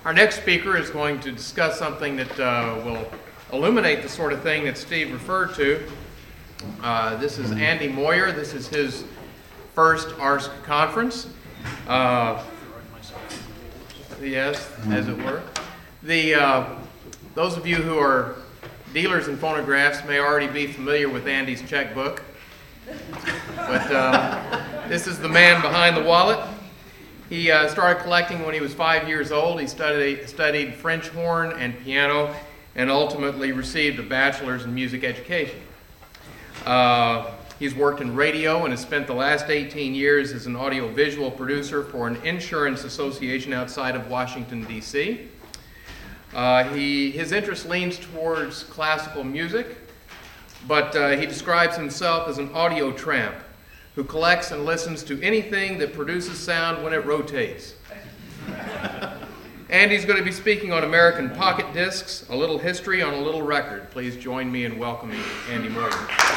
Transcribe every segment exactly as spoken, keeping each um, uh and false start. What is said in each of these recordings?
Our next speaker is going to discuss something that uh, will illuminate the sort of thing that Steve referred to. Uh, this is Andy Moyer. This is his first A R S C conference. Uh, yes, as it were. The, uh, those of you who are dealers in phonographs may already be familiar with Andy's checkbook. But uh, this is the man behind the wallet. He uh, started collecting when he was five years old. He studied, studied French horn and piano and ultimately received a bachelor's in music education. Uh, he's worked in radio and has spent the last eighteen years as an audiovisual producer for an insurance association outside of Washington, D C Uh, he, his interest leans towards classical music, but uh, he describes himself as an audio tramp who collects and listens to anything that produces sound when it rotates. Andy's going to be speaking on American pocket discs, a little history on a little record. Please join me in welcoming Andy Moyer.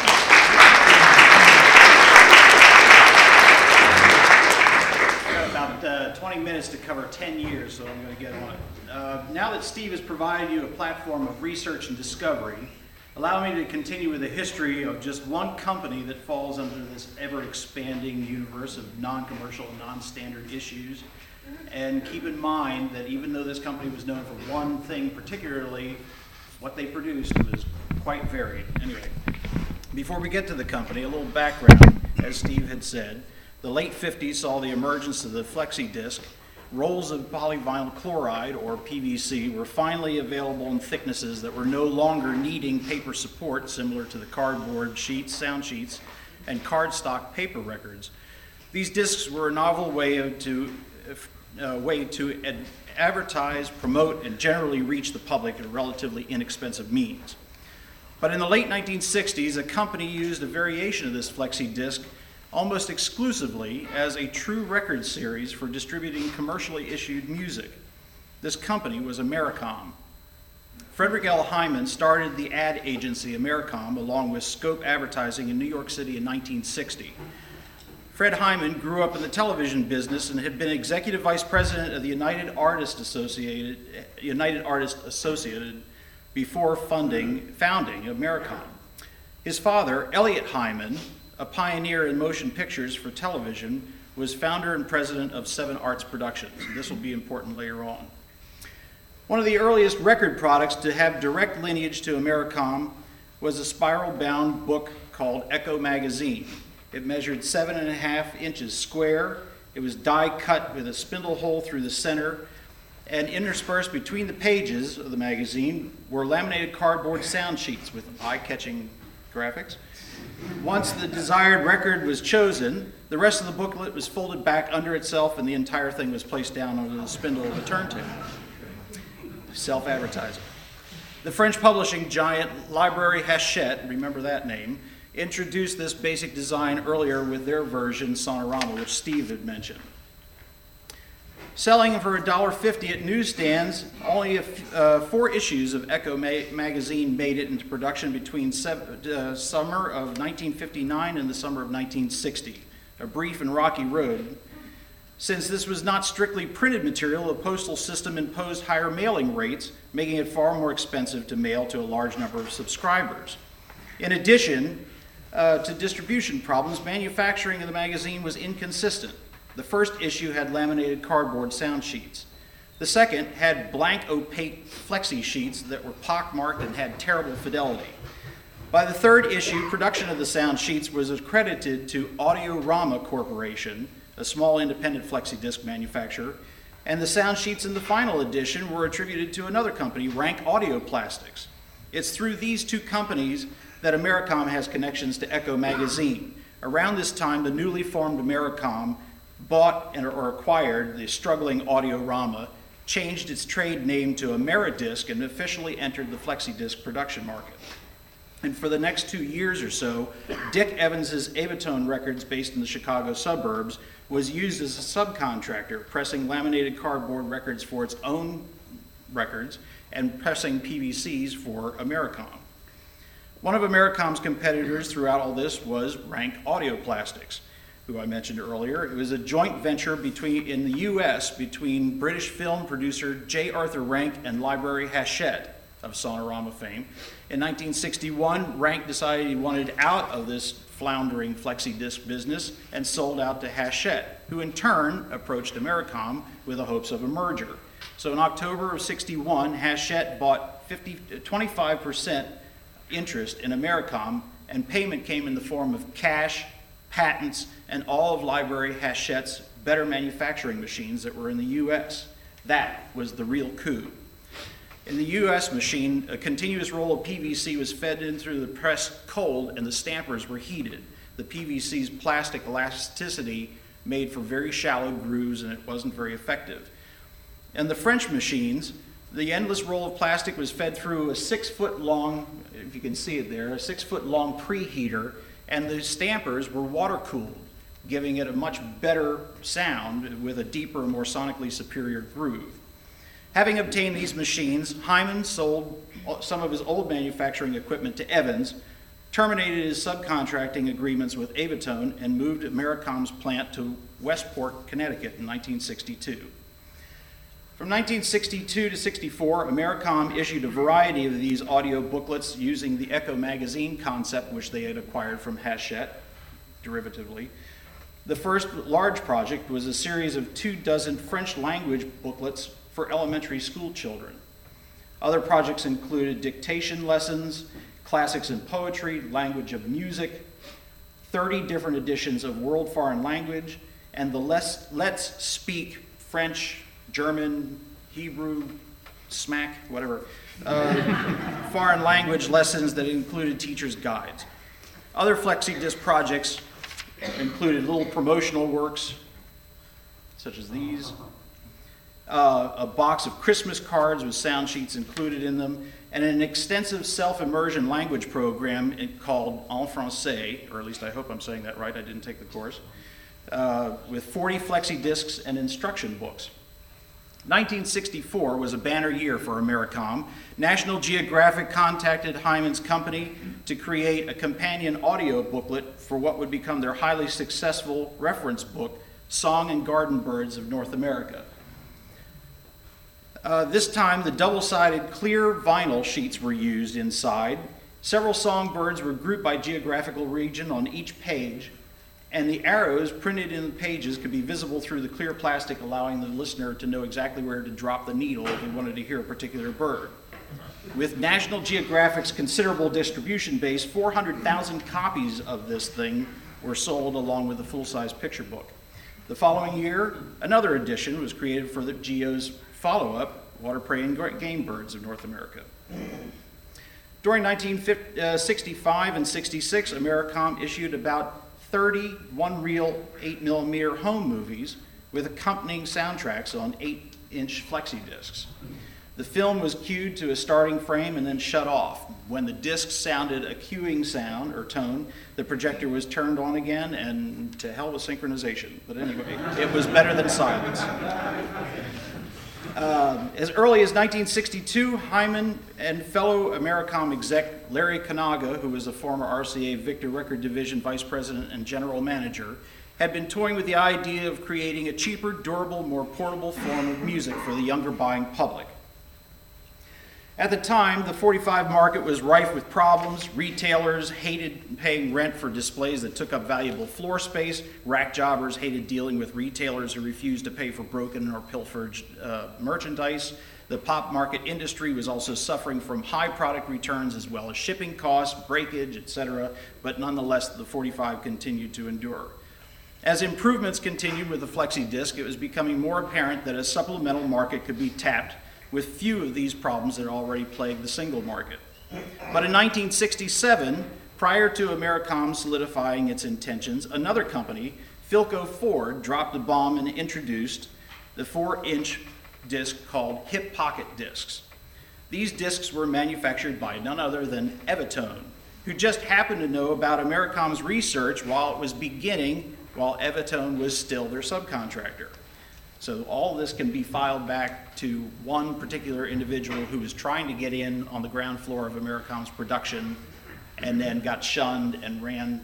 I've got about uh, twenty minutes to cover ten years, so I'm going to get on it. Uh, now that Steve has provided you a platform of research and discovery, allow me to continue with the history of just one company that falls under this ever-expanding universe of non-commercial and non-standard issues. And keep in mind that even though this company was known for one thing particularly, what they produced was quite varied. Anyway, before we get to the company, a little background. As Steve had said, the late fifties saw the emergence of the flexi disc. Rolls of polyvinyl chloride, or P V C, were finally available in thicknesses that were no longer needing paper support, similar to the cardboard sheets, sound sheets, and cardstock paper records. These discs were a novel way to, uh, way to ad- advertise, promote, and generally reach the public at relatively inexpensive means. But in the late nineteen sixties, a company used a variation of this flexi disc almost exclusively as a true record series for distributing commercially issued music. This company was Americom. Frederick L. Hyman started the ad agency Americom along with Scope Advertising in New York City in nineteen sixty. Fred Hyman grew up in the television business and had been executive vice president of the United Artists Associated, United Artists Associated before funding, founding Americom. His father, Elliot Hyman, a pioneer in motion pictures for television, was founder and president of Seven Arts Productions. This will be important later on. One of the earliest record products to have direct lineage to Americom was a spiral-bound book called Echo Magazine. It measured seven and a half inches square. It was die-cut with a spindle hole through the center, and interspersed between the pages of the magazine were laminated cardboard sound sheets with eye-catching graphics. Once the desired record was chosen, the rest of the booklet was folded back under itself and the entire thing was placed down onto the spindle of a turntable. Self-advertising. The French publishing giant Librairie Hachette, remember that name, introduced this basic design earlier with their version, Sonorama, which Steve had mentioned. Selling for one dollar fifty at newsstands, only a f- uh, four issues of Echo ma- magazine made it into production between sev- uh, summer of nineteen fifty-nine and the summer of nineteen sixty, a brief and rocky road. Since this was not strictly printed material, the postal system imposed higher mailing rates, making it far more expensive to mail to a large number of subscribers. In addition uh, to distribution problems, manufacturing of the magazine was inconsistent. The first issue had laminated cardboard sound sheets. The second had blank opaque flexi sheets that were pockmarked and had terrible fidelity. By the third issue, production of the sound sheets was accredited to Audiorama Corporation, a small independent flexi disc manufacturer, and the sound sheets in the final edition were attributed to another company, Rank Audio Plastics. It's through these two companies that Americom has connections to Echo Magazine. Around this time, the newly formed Americom bought and or acquired the struggling Audiorama, changed its trade name to Ameridisc, and officially entered the flexi-disc production market. And for the next two years or so, Dick Evans's Avatone Records, based in the Chicago suburbs, was used as a subcontractor, pressing laminated cardboard records for its own records and pressing P V Cs for Americom. One of Americom's competitors throughout all this was Rank Audio Plastics. who I mentioned earlier. It was a joint venture between, in the U S between British film producer J. Arthur Rank and Library Hachette of Sonorama fame. In nineteen sixty-one, Rank decided he wanted out of this floundering flexi-disc business and sold out to Hachette, who in turn approached Americom with the hopes of a merger. So in October of sixty-one, Hachette bought fifty, twenty-five percent interest in Americom, and payment came in the form of cash, patents, and all of Library Hachette's better manufacturing machines that were in the U S. That was the real coup. In the U S machine, a continuous roll of P V C was fed in through the press cold and the stampers were heated. The P V C's plastic elasticity made for very shallow grooves and it wasn't very effective. In the French machines, the endless roll of plastic was fed through a six foot long, if you can see it there, a six foot long preheater, and the stampers were water cooled, giving it a much better sound with a deeper, more sonically superior groove. Having obtained these machines, Hyman sold some of his old manufacturing equipment to Evans, terminated his subcontracting agreements with Avatone, and moved Americom's plant to Westport, Connecticut in nineteen sixty-two. From nineteen sixty-two to sixty-four, Americom issued a variety of these audio booklets using the Echo magazine concept, which they had acquired from Hachette, derivatively. The first large project was a series of two dozen French language booklets for elementary school children. Other projects included dictation lessons, classics in poetry, language of music, thirty different editions of World Foreign Language, and the Let's, Let's Speak French, German, Hebrew, smack, whatever, uh, foreign language lessons that included teachers' guides. Other FlexiDisc projects included little promotional works, such as these, uh, a box of Christmas cards with sound sheets included in them, and an extensive self-immersion language program called En Français, or at least I hope I'm saying that right, I didn't take the course, uh, with forty FlexiDiscs and instruction books. nineteen sixty-four was a banner year for Americom. National Geographic contacted Hyman's company to create a companion audio booklet for what would become their highly successful reference book, Song and Garden Birds of North America. Uh, this time, the double-sided clear vinyl sheets were used inside. Several songbirds were grouped by geographical region on each page, and the arrows printed in the pages could be visible through the clear plastic, allowing the listener to know exactly where to drop the needle if he wanted to hear a particular bird. With National Geographic's considerable distribution base, four hundred thousand copies of this thing were sold along with a full-size picture book. The following year, another edition was created for the Geo's follow-up, Water, Prey, and Game Birds of North America. During nineteen sixty-five and sixty-six, Americom issued about thirty one-reel eight millimeter home movies with accompanying soundtracks on eight inch flexi discs. The film was cued to a starting frame and then shut off. When the disc sounded a cueing sound or tone, the projector was turned on again, and to hell with synchronization. But anyway, it was better than silence. Uh, as early as nineteen sixty-two, Hyman and fellow Americom exec Larry Kanaga, who was a former R C A Victor Record Division Vice President and General Manager, had been toying with the idea of creating a cheaper, durable, more portable form of music for the younger buying public. At the time, the forty-five market was rife with problems. Retailers hated paying rent for displays that took up valuable floor space. Rack jobbers hated dealing with retailers who refused to pay for broken or pilfered uh, merchandise. The pop market industry was also suffering from high product returns as well as shipping costs, breakage, et cetera, but nonetheless, the forty-five continued to endure. As improvements continued with the flexi disc, it was becoming more apparent that a supplemental market could be tapped with few of these problems that already plagued the single market. But in nineteen sixty-seven, prior to Americom solidifying its intentions, another company, Philco Ford, dropped a bomb and introduced the four inch disc called Hip Pocket discs. These discs were manufactured by none other than Avatone, who just happened to know about Americom's research while it was beginning, while Avatone was still their subcontractor. So all this can be filed back to one particular individual who was trying to get in on the ground floor of Americom's production and then got shunned and ran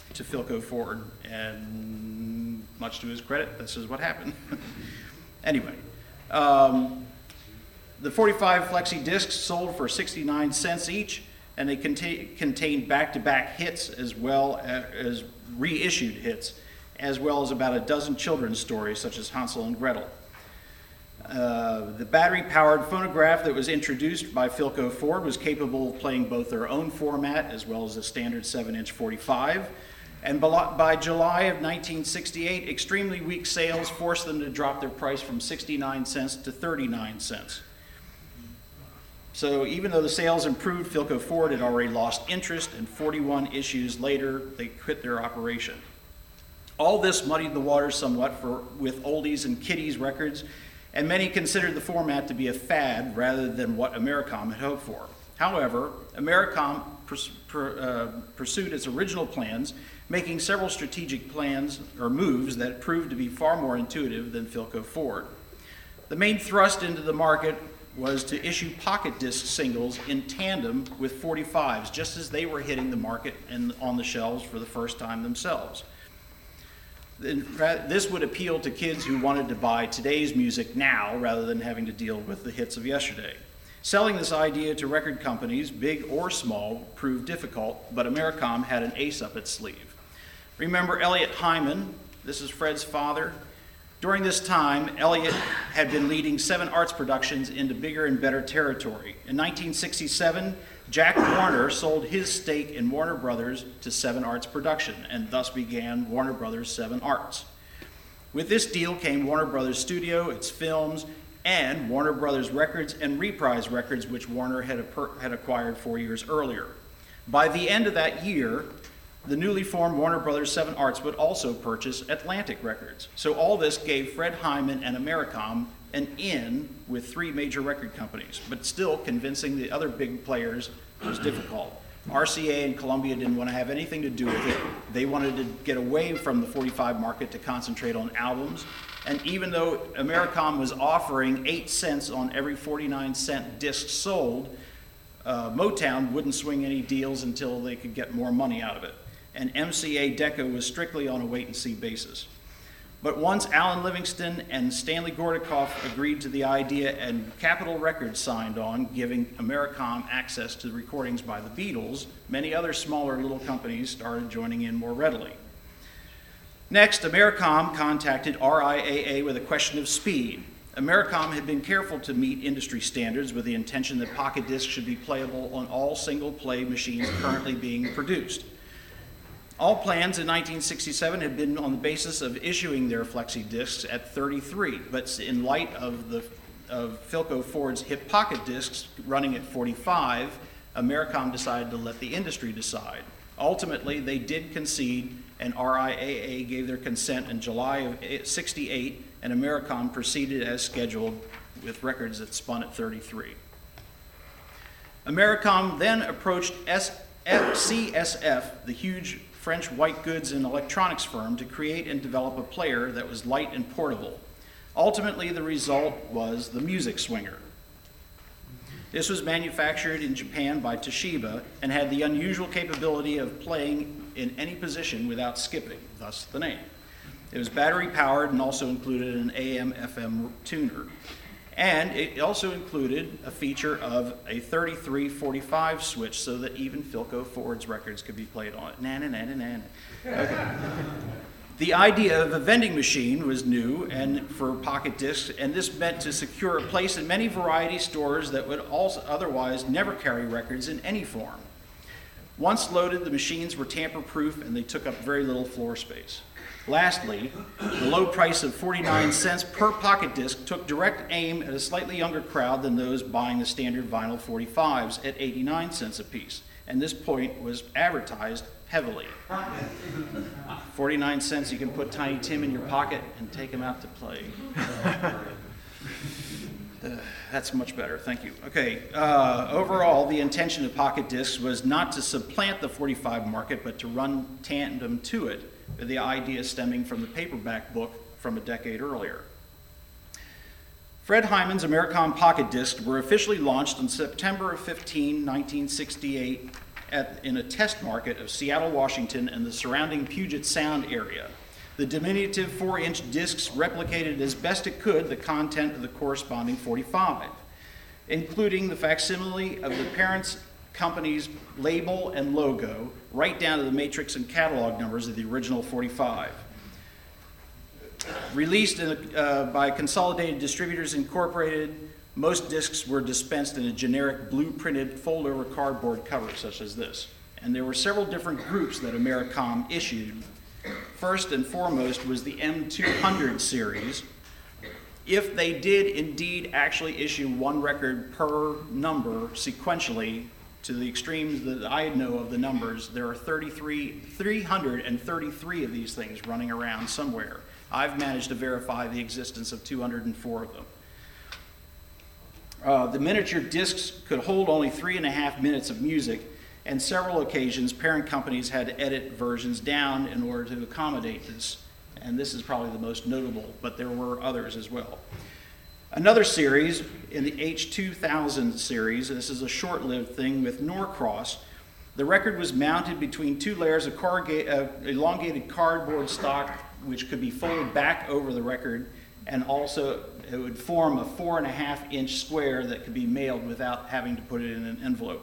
to Philco Ford, and much to his credit, this is what happened. Anyway, um, the forty-five flexi discs sold for sixty-nine cents each, and they contain, contained back-to-back hits as well as reissued hits, as well as about a dozen children's stories such as Hansel and Gretel. Uh, the battery-powered phonograph that was introduced by Philco Ford was capable of playing both their own format as well as a standard seven inch forty-five. And by July of nineteen sixty-eight, extremely weak sales forced them to drop their price from sixty-nine cents to thirty-nine cents. So even though the sales improved, Philco Ford had already lost interest, and forty-one issues later, they quit their operation. All this muddied the waters somewhat for, with oldies and kiddies records, and many considered the format to be a fad rather than what Americom had hoped for. However, Americom pers- per, uh, pursued its original plans, making several strategic plans or moves that proved to be far more intuitive than Philco Ford. The main thrust into the market was to issue pocket disc singles in tandem with forty-fives, just as they were hitting the market and on the shelves for the first time themselves. This would appeal to kids who wanted to buy today's music now rather than having to deal with the hits of yesterday. Selling this idea to record companies, big or small, proved difficult, but Americom had an ace up its sleeve. Remember Elliot Hyman? This is Fred's father. During this time, Elliot had been leading Seven Arts Productions into bigger and better territory. In nineteen sixty-seven, Jack Warner sold his stake in Warner Brothers to Seven Arts Production, and thus began Warner Brothers Seven Arts. With this deal came Warner Brothers Studio, its films, and Warner Brothers Records and Reprise Records, which Warner had, had acquired four years earlier. By the end of that year, the newly formed Warner Brothers Seven Arts would also purchase Atlantic Records. So all this gave Fred Hyman and Americom an in with three major record companies, but still convincing the other big players was difficult. R C A and Columbia didn't want to have anything to do with it. They wanted to get away from the forty-five market to concentrate on albums. And even though Americom was offering eight cents on every forty-nine cent disc sold, uh, Motown wouldn't swing any deals until they could get more money out of it. And M C A Decca was strictly on a wait-and-see basis. But once Alan Livingston and Stanley Gordikoff agreed to the idea and Capitol Records signed on, giving Americom access to the recordings by the Beatles, many other smaller little companies started joining in more readily. Next, Americom contacted R I A A with a question of speed. Americom had been careful to meet industry standards with the intention that pocket discs should be playable on all single-play machines currently being produced. All plans in nineteen sixty-seven had been on the basis of issuing their flexi discs at thirty-three, but in light of the of Philco Ford's hip pocket discs running at forty-five, Americom decided to let the industry decide. Ultimately, they did concede, and R I A A gave their consent in July of sixty-eight, and Americom proceeded as scheduled with records that spun at thirty-three. Americom then approached C S F, the huge French white goods and electronics firm, to create and develop a player that was light and portable. Ultimately, the result was the Music Swinger. This was manufactured in Japan by Toshiba and had the unusual capability of playing in any position without skipping, thus the name. It was battery powered and also included an A M F M tuner. And it also included a feature of a thirty-three forty-five switch so that even Philco Ford's records could be played on it. Na na na na na. Okay. The idea of a vending machine was new and for pocket discs, and this meant to secure a place in many variety stores that would also otherwise never carry records in any form. Once loaded, the machines were tamper-proof and they took up very little floor space. Lastly, the low price of forty-nine cents per pocket disc took direct aim at a slightly younger crowd than those buying the standard vinyl forty-fives at eighty-nine cents apiece, and this point was advertised heavily. forty-nine cents, you can put Tiny Tim in your pocket and take him out to play. Uh, that's much better, thank you. Okay, uh, overall, the intention of pocket discs was not to supplant the forty-five market, but to run tandem to it, with the idea stemming from the paperback book from a decade earlier. Fred Hyman's Americom pocket discs were officially launched on September fifteenth, nineteen sixty-eight, at, in a test market of Seattle, Washington, and the surrounding Puget Sound area. The diminutive four-inch discs replicated as best it could the content of the corresponding forty-five, including the facsimile of the parent company's label and logo, right down to the matrix and catalog numbers of the original forty-five. Released in a, uh, by Consolidated Distributors Incorporated, most discs were dispensed in a generic blue-printed fold-over cardboard cover such as this. And there were several different groups that Americom issued. First and foremost was the M two hundred series. If they did indeed actually issue one record per number sequentially, to the extremes that I know of the numbers, there are thirty-three, three hundred thirty-three of these things running around somewhere. I've managed to verify the existence of two hundred four of them. Uh, the miniature discs could hold only three and a half minutes of music, and several occasions parent companies had to edit versions down in order to accommodate this. And this is probably the most notable, but there were others as well. Another series in the H two thousand series, and this is a short-lived thing with Norcross. The record was mounted between two layers of corruga- uh, elongated cardboard stock, which could be folded back over the record, and also it would form a four and a half inch square that could be mailed without having to put it in an envelope.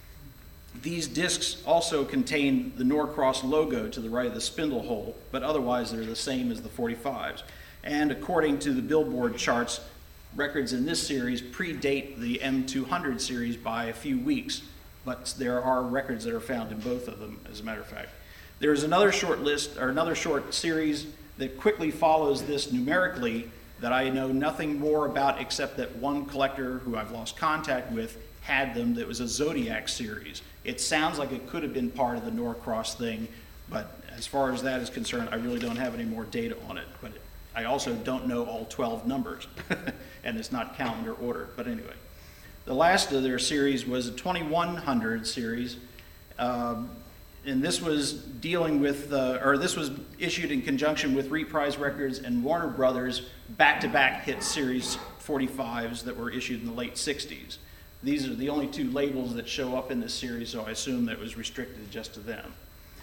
These discs also contain the Norcross logo to the right of the spindle hole, but otherwise they're the same as the forty-fives. And according to the Billboard charts, records in this series predate the M two hundred series by a few weeks, but there are records that are found in both of them, as a matter of fact. There is another short list, or another short series that quickly follows this numerically that I know nothing more about except that one collector who I've lost contact with had them. That was a Zodiac series. It sounds like it could have been part of the Norcross thing, but as far as that is concerned, I really don't have any more data on it. But I also don't know all twelve numbers, and it's not calendar order. But anyway, the last of their series was a twenty-one hundred series. Um, And this was dealing with, uh, or this was issued in conjunction with Reprise Records and Warner Brothers back-to-back hit series forty-fives that were issued in the late sixties. These are the only two labels that show up in this series, so I assume that it was restricted just to them.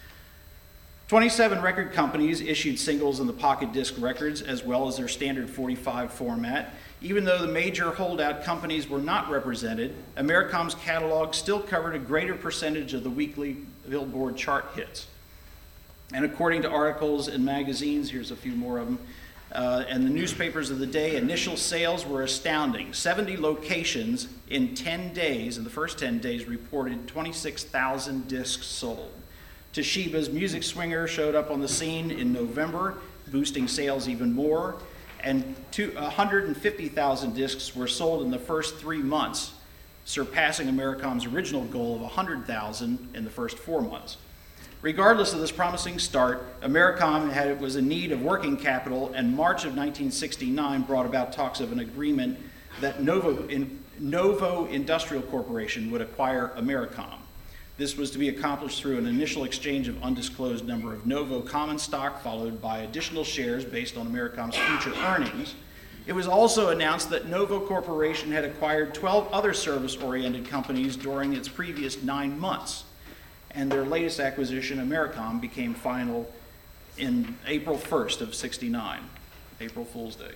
twenty-seven record companies issued singles in the pocket disc records as well as their standard forty-five format. Even though the major holdout companies were not represented, Americom's catalog still covered a greater percentage of the weekly Billboard chart hits. And according to articles in magazines, here's a few more of them, uh, and the newspapers of the day, initial sales were astounding. seventy locations in ten days, in the first ten days, reported twenty-six thousand discs sold. Toshiba's Music Swinger showed up on the scene in November, boosting sales even more, and one hundred fifty thousand discs were sold in the first three months, surpassing Americom's original goal of one hundred thousand in the first four months. Regardless of this promising start, Americom had, was in need of working capital, and March of nineteen sixty-nine brought about talks of an agreement that Novo, in, Novo Industrial Corporation would acquire Americom. This was to be accomplished through an initial exchange of undisclosed number of Novo common stock, followed by additional shares based on Americom's future earnings. It was also announced that Novo Corporation had acquired twelve other service-oriented companies during its previous nine months. And their latest acquisition, Americom, became final in April first of sixty-nine, April Fool's Day.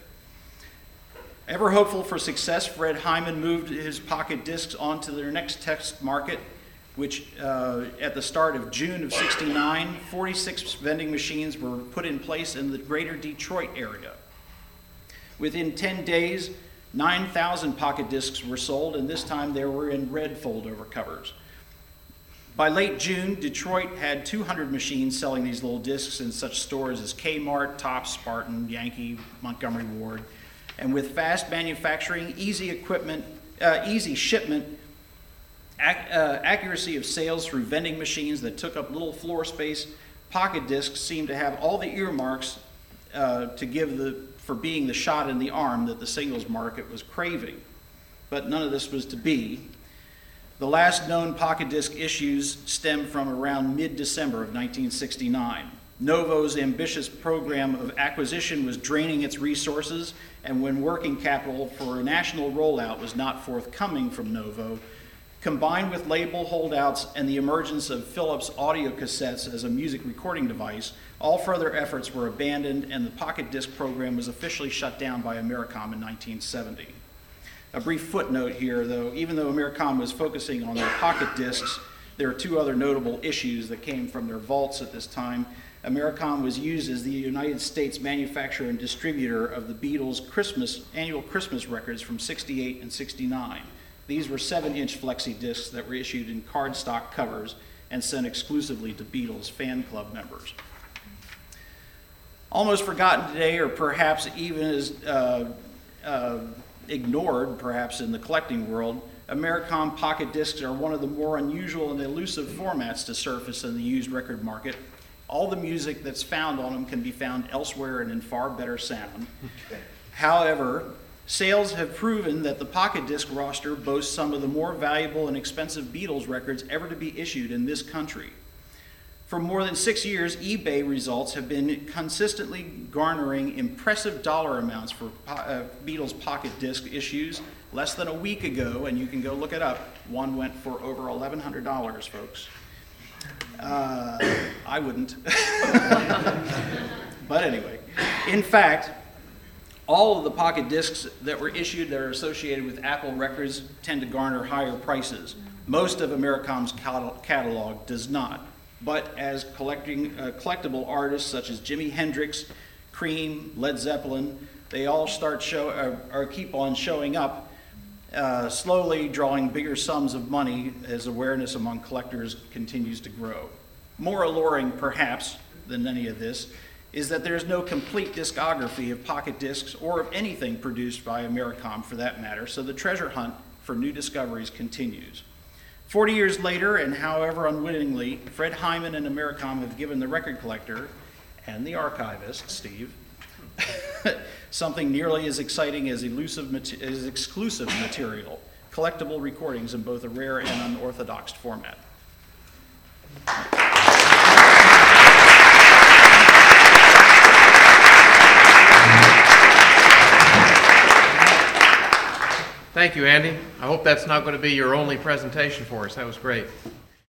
Ever hopeful for success, Fred Hyman moved his pocket discs onto their next test market, which uh, at the start of June of sixty-nine, forty-six vending machines were put in place in the greater Detroit area. Within ten days, nine thousand pocket discs were sold, and this time they were in red fold-over covers. By late June, Detroit had two hundred machines selling these little discs in such stores as Kmart, Tops, Spartan, Yankee, Montgomery Ward. And with fast manufacturing, easy equipment, uh, easy shipment, ac- uh, accuracy of sales through vending machines that took up little floor space, pocket discs seemed to have all the earmarks uh, to give the for being the shot in the arm that the singles market was craving. But none of this was to be. The last known pocket disc issues stem from around mid-December of nineteen sixty-nine. Novo's ambitious program of acquisition was draining its resources, and when working capital for a national rollout was not forthcoming from Novo, Combined with label holdouts and the emergence of Philips audio cassettes as a music recording device, all further efforts were abandoned and the pocket disc program was officially shut down by Americom in nineteen seventy. A brief footnote here, though, even though Americom was focusing on their pocket discs, there are two other notable issues that came from their vaults at this time. Americom was used as the United States manufacturer and distributor of the Beatles' Christmas, annual Christmas records from sixty-eight and sixty-nine. These were seven-inch flexi discs that were issued in cardstock covers and sent exclusively to Beatles fan club members. Almost forgotten today, or perhaps even as uh, uh, ignored, perhaps in the collecting world, Americom pocket discs are one of the more unusual and elusive formats to surface in the used record market. All the music that's found on them can be found elsewhere and in far better sound. However, sales have proven that the pocket disc roster boasts some of the more valuable and expensive Beatles records ever to be issued in this country. For more than six years, eBay results have been consistently garnering impressive dollar amounts for po- uh, Beatles pocket disc issues. Less than a week ago, and you can go look it up, one went for over eleven hundred dollars, folks. Uh, I wouldn't. But anyway, in fact, all of the pocket discs that were issued that are associated with Apple records tend to garner higher prices. Most of Americom's cat- catalog does not. But as collecting uh, collectible artists such as Jimi Hendrix, Cream, Led Zeppelin, they all start show or, or keep on showing up, uh, slowly drawing bigger sums of money as awareness among collectors continues to grow. More alluring, perhaps, than any of this is that there's no complete discography of pocket discs or of anything produced by Americom for that matter, so the treasure hunt for new discoveries continues. Forty years later, and however unwittingly, Fred Hyman and Americom have given the record collector and the archivist, Steve, something nearly as exciting as elusive, as exclusive material, collectible recordings in both a rare and unorthodox format. Thank you, Andy. I hope that's not going to be your only presentation for us. That was great.